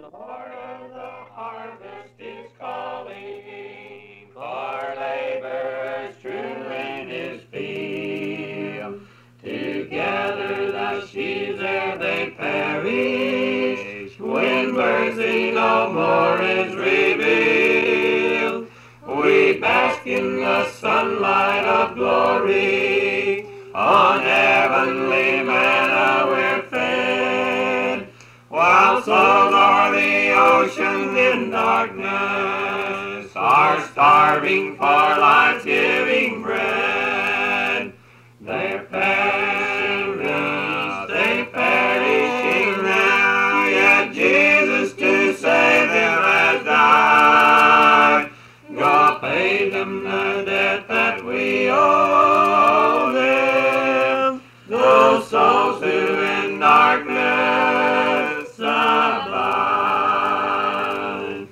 Lord of the harvest is calling for laborers true in his field. Together the sheaves ere they perish, when mercy no more is revealed. We bask in the sunlight of glory, on heavenly manna we're fed, while souls o'er the ocean in darkness are starving for life-giving bread. They're perishing now, yet Jesus to save them has died. God paid them the debt that we owe them, those souls who in darkness abide.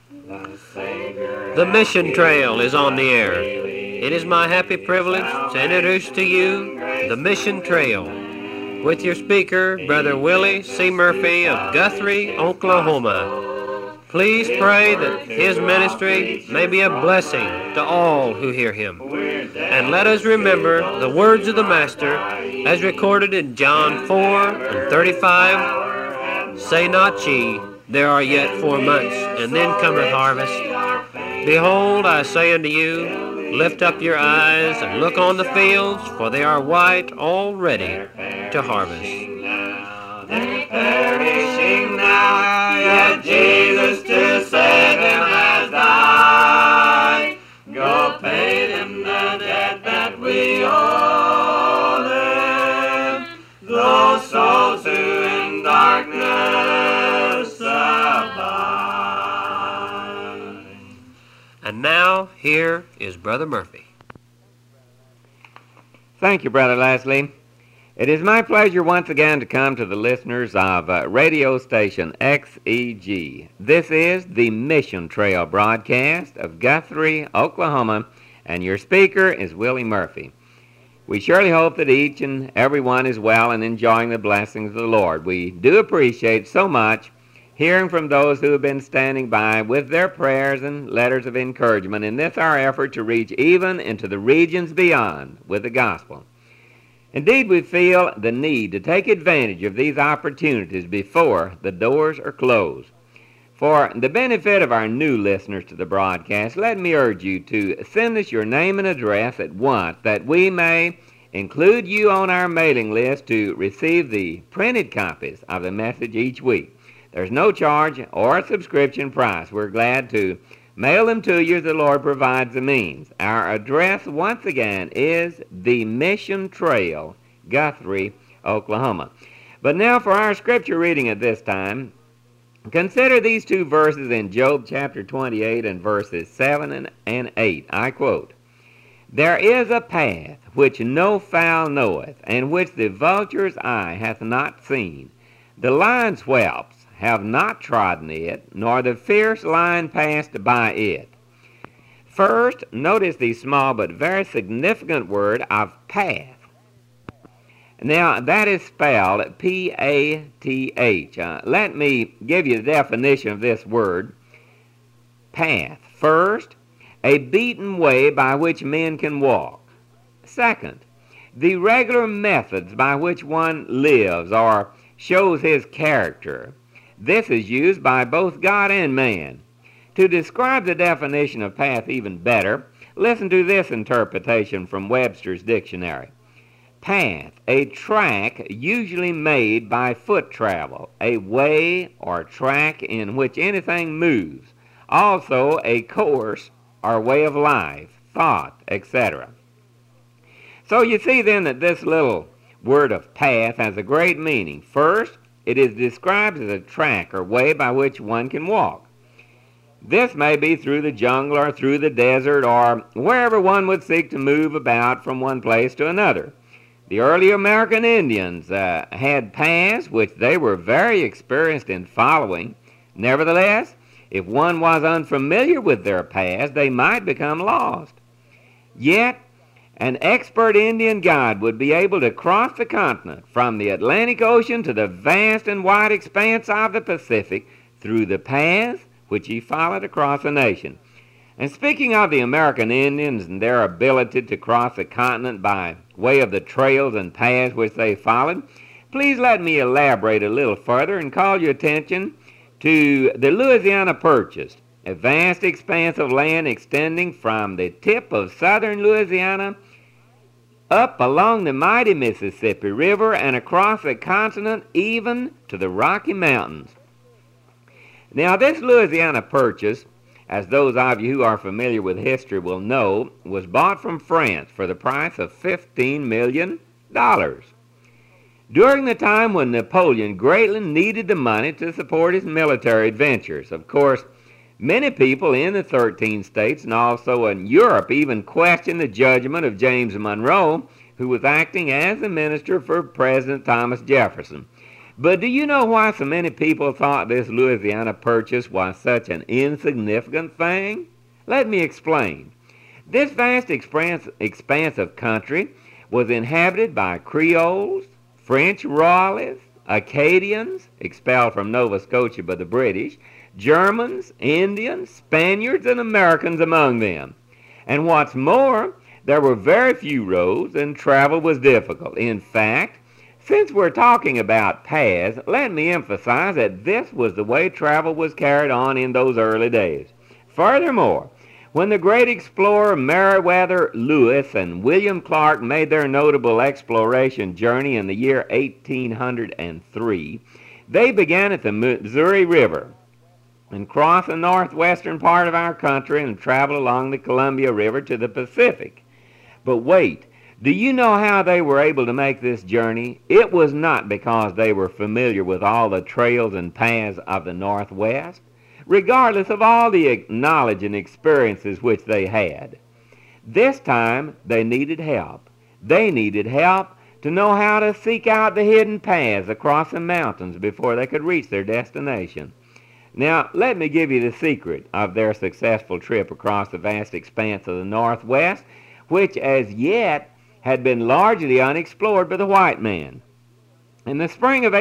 The Mission Trail is on the air. It is my happy privilege to introduce to you the Mission Trail with your speaker, Brother Willie C. Murphy of Guthrie, Oklahoma. Please pray that his ministry may be a blessing to all who hear him. And let us remember the words of the Master as recorded in John 4:35. Say not ye, there are yet 4 months, and then cometh harvest. Behold, I say unto you, lift up your eyes and look on the fields, for they are white already to harvest. They're perishing now, yet Jesus to save them has died. Go pay them the debt that we owe them, those souls who in darkness abide. And now, here is Brother Murphy. Thank you, Brother Leslie. It is my pleasure once again to come to the listeners of radio station XEG. This is the Mission Trail broadcast of Guthrie, Oklahoma, and your speaker is Willie Murphy. We surely hope that each and every one is well and enjoying the blessings of the Lord. We do appreciate so much hearing from those who have been standing by with their prayers and letters of encouragement in this our effort to reach even into the regions beyond with the gospel. Indeed, we feel the need to take advantage of these opportunities before the doors are closed. For the benefit of our new listeners to the broadcast, let me urge you to send us your name and address at once, that we may include you on our mailing list to receive the printed copies of the message each week. There's no charge or subscription price. We're glad to mail them to you as the Lord provides the means. Our address, once again, is the Mission Trail, Guthrie, Oklahoma. But now for our scripture reading at this time, consider these 2 verses in Job chapter 28 and verses 7 and 8. I quote, "There is a path which no fowl knoweth, and which the vulture's eye hath not seen. The lion's whelps have not trodden it, nor the fierce lion passed by it." First, notice the small but very significant word of path. Now, that is spelled P-A-T-H. Let me give you the definition of this word, path. First, a beaten way by which men can walk. Second, the regular methods by which one lives or shows his character. This is used by both God and man. To describe the definition of path even better, listen to this interpretation from Webster's dictionary. Path, a track usually made by foot travel, a way or track in which anything moves. Also a course or way of life, thought, etc. So you see then that this little word of path has a great meaning. First, it is described as a track or way by which one can walk. This may be through the jungle or through the desert or wherever one would seek to move about from one place to another. The early American Indians had paths which they were very experienced in following. Nevertheless, if one was unfamiliar with their paths, they might become lost. Yet, an expert Indian guide would be able to cross the continent from the Atlantic Ocean to the vast and wide expanse of the Pacific through the paths which he followed across the nation. And speaking of the American Indians and their ability to cross the continent by way of the trails and paths which they followed, please let me elaborate a little further and call your attention to the Louisiana Purchase, a vast expanse of land extending from the tip of southern Louisiana up along the mighty Mississippi River and across the continent even to the Rocky Mountains. Now, this Louisiana Purchase, as those of you who are familiar with history will know, was bought from France for the price of $15 million. During the time when Napoleon greatly needed the money to support his military adventures. Of course, many people in the 13 states and also in Europe even questioned the judgment of James Monroe, who was acting as the minister for President Thomas Jefferson. But do you know why so many people thought this Louisiana Purchase was such an insignificant thing? Let me explain. This vast expanse of country was inhabited by Creoles, French Royalists, Acadians, expelled from Nova Scotia by the British, Germans, Indians, Spaniards, and Americans among them. And what's more, there were very few roads and travel was difficult. In fact, since we're talking about paths, let me emphasize that this was the way travel was carried on in those early days. Furthermore, when the great explorer Meriwether Lewis and William Clark made their notable exploration journey in the year 1803, they began at the Missouri River and crossed the northwestern part of our country and traveled along the Columbia River to the Pacific. But wait, do you know how they were able to make this journey? It was not because they were familiar with all the trails and paths of the Northwest, regardless of all the knowledge and experiences which they had. This time they needed help. They needed help to know how to seek out the hidden paths across the mountains before they could reach their destination. Now, let me give you the secret of their successful trip across the vast expanse of the Northwest, which as yet had been largely unexplored by the white man. In the spring of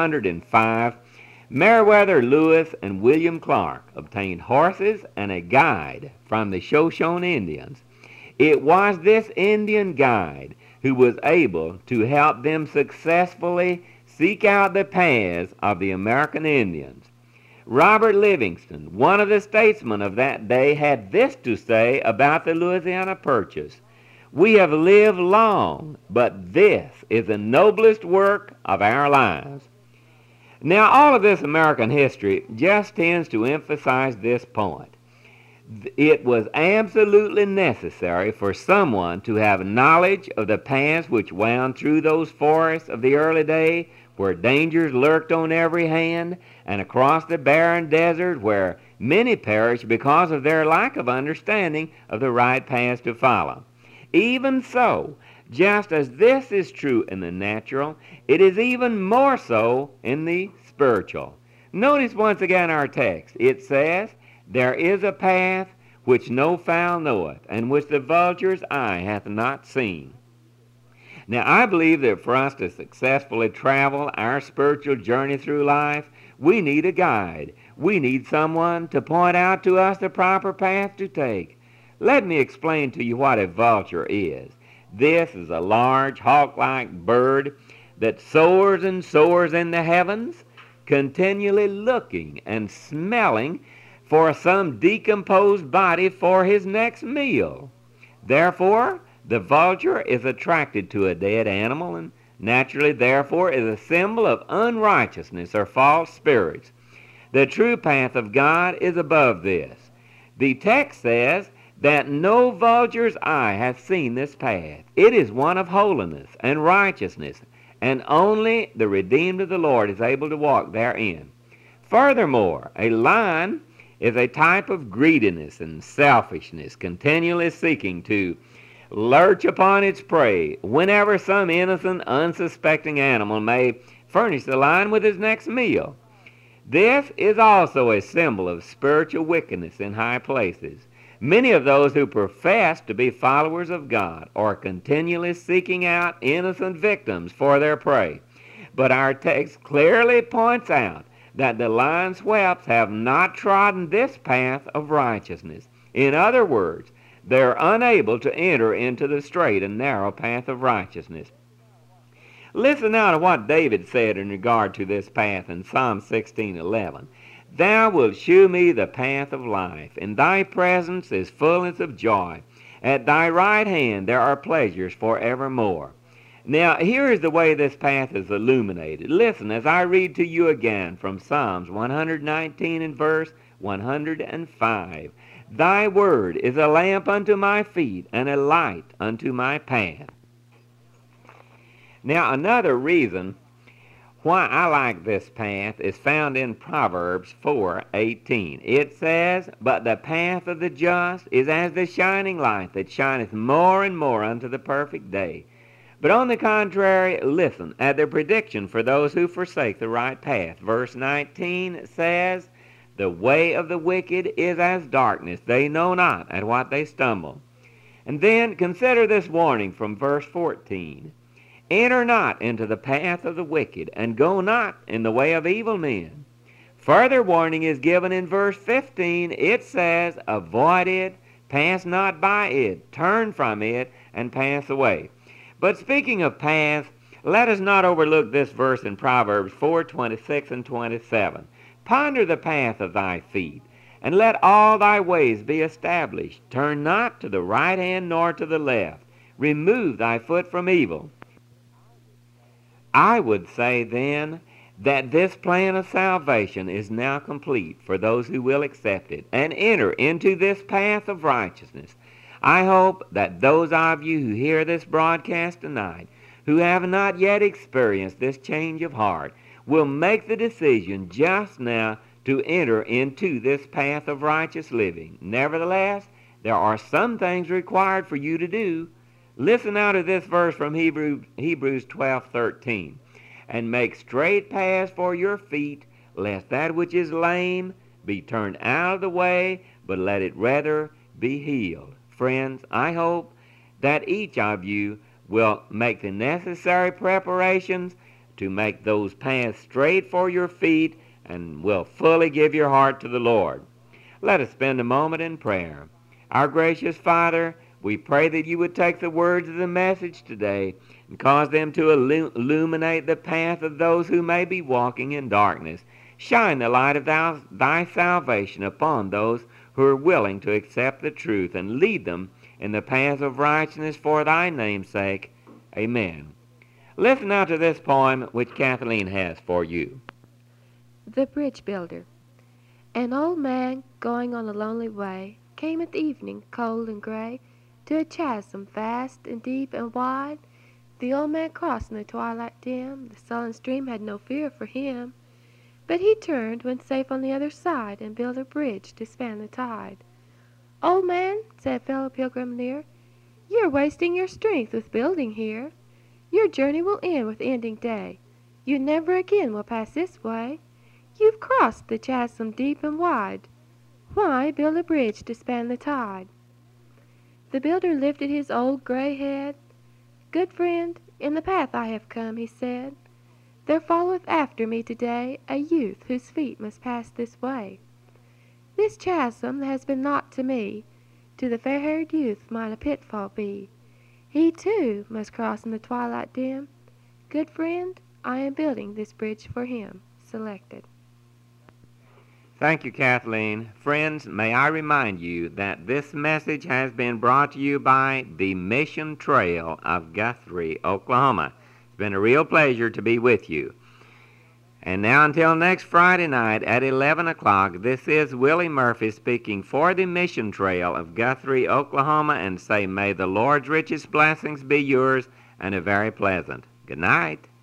1805, Meriwether Lewis and William Clark obtained horses and a guide from the Shoshone Indians. It was this Indian guide who was able to help them successfully seek out the paths of the American Indians. Robert Livingston, one of the statesmen of that day, had this to say about the Louisiana Purchase: "We have lived long, but this is the noblest work of our lives." Now, all of this American history just tends to emphasize this point. It was absolutely necessary for someone to have knowledge of the paths which wound through those forests of the early day, where dangers lurked on every hand, and across the barren desert where many perished because of their lack of understanding of the right paths to follow. Even so, just as this is true in the natural, it is even more so in the spiritual. Notice once again our text. It says, "There is a path which no fowl knoweth, and which the vulture's eye hath not seen." Now, I believe that for us to successfully travel our spiritual journey through life, we need a guide. We need someone to point out to us the proper path to take. Let me explain to you what a vulture is. This is a large, hawk-like bird that soars and soars in the heavens, continually looking and smelling for some decomposed body for his next meal. Therefore, the vulture is attracted to a dead animal, and naturally, therefore, is a symbol of unrighteousness or false spirits. The true path of God is above this. The text says that no vulture's eye hath seen this path. It is one of holiness and righteousness, and only the redeemed of the Lord is able to walk therein. Furthermore, a lion is a type of greediness and selfishness, continually seeking to lurch upon its prey whenever some innocent, unsuspecting animal may furnish the lion with his next meal. This is also a symbol of spiritual wickedness in high places. Many of those who profess to be followers of God are continually seeking out innocent victims for their prey. But our text clearly points out that the lion's whelps have not trodden this path of righteousness. In other words, they're unable to enter into the straight and narrow path of righteousness. Listen now to what David said in regard to this path in Psalm 16:11. Thou wilt shew me the path of life. In thy presence is fullness of joy. At thy right hand there are pleasures forevermore. Now, here is the way this path is illuminated. Listen as I read to you again from Psalms 119 and verse 105. Thy word is a lamp unto my feet and a light unto my path. Now, another reason why I like this path is found in Proverbs 4:18. It says, But the path of the just is as the shining light that shineth more and more unto the perfect day. But on the contrary, listen at the prediction for those who forsake the right path. Verse 19 says, The way of the wicked is as darkness. They know not at what they stumble. And then consider this warning from verse 14. Enter not into the path of the wicked, and go not in the way of evil men. Further warning is given in verse 15. It says, Avoid it, pass not by it, turn from it, and pass away. But speaking of paths, let us not overlook this verse in Proverbs 4:26 and 27. Ponder the path of thy feet, and let all thy ways be established. Turn not to the right hand nor to the left. Remove thy foot from evil. I would say then that this plan of salvation is now complete for those who will accept it and enter into this path of righteousness. I hope that those of you who hear this broadcast tonight, who have not yet experienced this change of heart, will make the decision just now to enter into this path of righteous living. Nevertheless, there are some things required for you to do. Listen now to this verse from Hebrews 12:13. And make straight paths for your feet, lest that which is lame be turned out of the way, but let it rather be healed. Friends, I hope that each of you will make the necessary preparations to make those paths straight for your feet and will fully give your heart to the Lord. Let us spend a moment in prayer. Our gracious Father, we pray that you would take the words of the message today and cause them to illuminate the path of those who may be walking in darkness. Shine the light of thy salvation upon those who are willing to accept the truth, and lead them in the path of righteousness for thy name's sake. Amen. Listen now to this poem which Kathleen has for you. The Bridge Builder. An old man going on a lonely way came at evening, cold and gray, to a chasm vast and deep and wide. The old man crossed in the twilight dim. The sullen stream had no fear for him. But he turned when safe on the other side, and built a bridge to span the tide. "Old man," said fellow pilgrim near, "you're wasting your strength with building here. Your journey will end with ending day. You never again will pass this way. You've crossed the chasm deep and wide. Why build a bridge to span the tide?" The builder lifted his old gray head. "Good friend, in the path I have come," he said. "There followeth after me today a youth whose feet must pass this way. This chasm has been naught to me. To the fair-haired youth might a pitfall be. He, too, must cross in the twilight dim. Good friend, I am building this bridge for him." Selected. Thank you, Kathleen. Friends, may I remind you that this message has been brought to you by the Mission Trail of Guthrie, Oklahoma. It's been a real pleasure to be with you. And now until next Friday night at 11 o'clock, this is Willie Murphy speaking for the Mission Trail of Guthrie, Oklahoma, and say, may the Lord's richest blessings be yours, and a very pleasant good night.